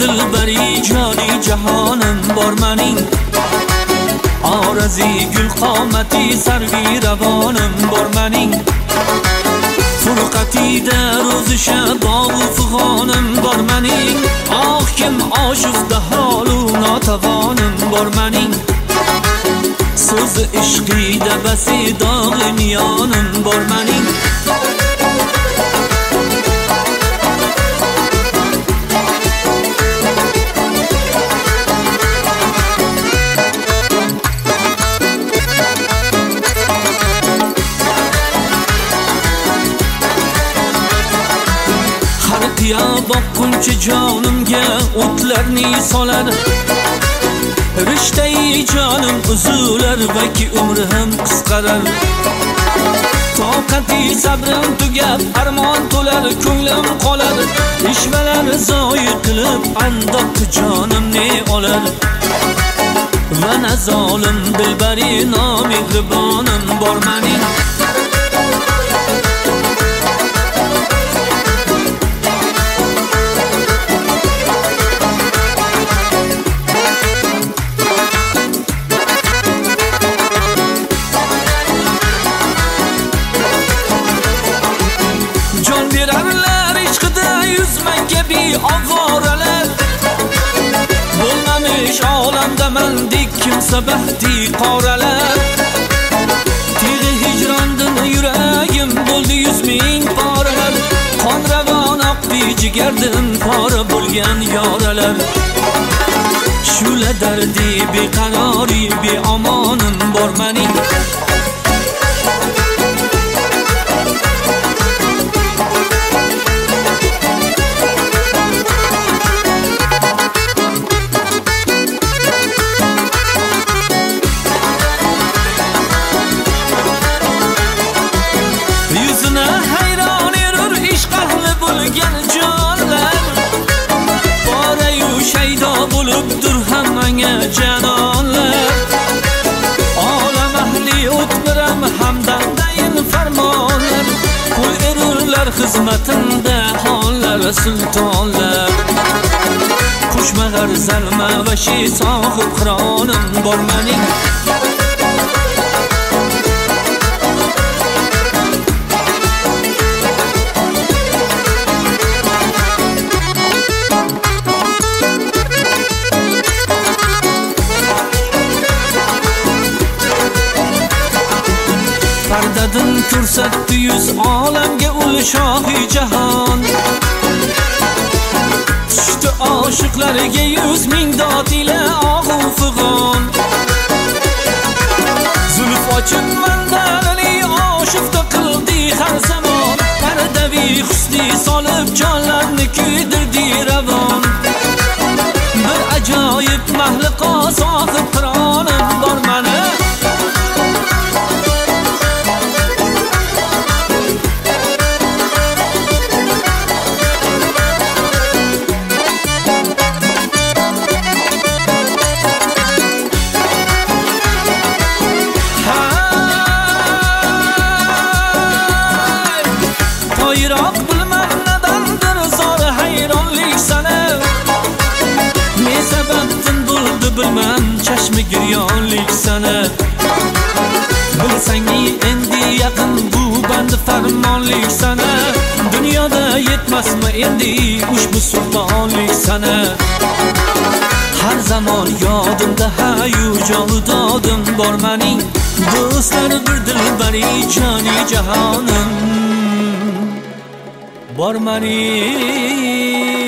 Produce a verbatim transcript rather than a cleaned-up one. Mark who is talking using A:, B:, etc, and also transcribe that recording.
A: dilbari joni jahonim bor mening. Orazi gul qomati sarvi ravonim bor mening. Furqatida ro'zi shabogu fig'onim bor mening. Oh kim oshiqda holu notavonim bor mening. So'zi ishqida basi dog'i miyonim bor mening. Ya boqquncha jonimga o'tlarni solar. Rishtai jonim uzular va ki umrim qisqarar. Toqati sabrim tugab armon to'lar, ko'nglim qolar. Ishvalar zoyi qilib andoq jonim ne olar. Va na zolim dilbari nomehribonim bor mening. Ovoralar bo'lmamiş olamda mendek kimsa baxti qoralar. Tig'i hijrondan yuragim bo'ldi yuz ming poralar. Qon ravon oqdi jigardan pora bo'lgan yoralar. Shula dardi beqarori beomonim bor mening. Canonlar olam ahli o'tmiram hamdandayin farmonlar. Qul erurlar xizmatında xonlar sultonlar. Qushmag'ar zalma va shi sohib qironim bor mening. Pardadan ko'rsatdi yuz olamga ul shohi jahon. Tushdi oshiqlariga yuz ming dod ila og'u fig'on. Zulf ochib mandarini oshiqda qildi har zamon. Pardavi husni solib jonlarni kuydirdi ravon. Bir ajoyib mahliqo sohib qironim bor mana. Toyroq bilmem nedandir zor hayronlik sana. Ne sebeptin buldu bilmem çeşmi giryonlik sana. Bilsangi endi yaqin bu bandi farmonlik sana. Dunyoda yetmasmi endi ushbu sultonlik sana. Har zaman yodimda hayu jovidodim bor mening. Do'stlar bir dilbari joni jahonim bor mening.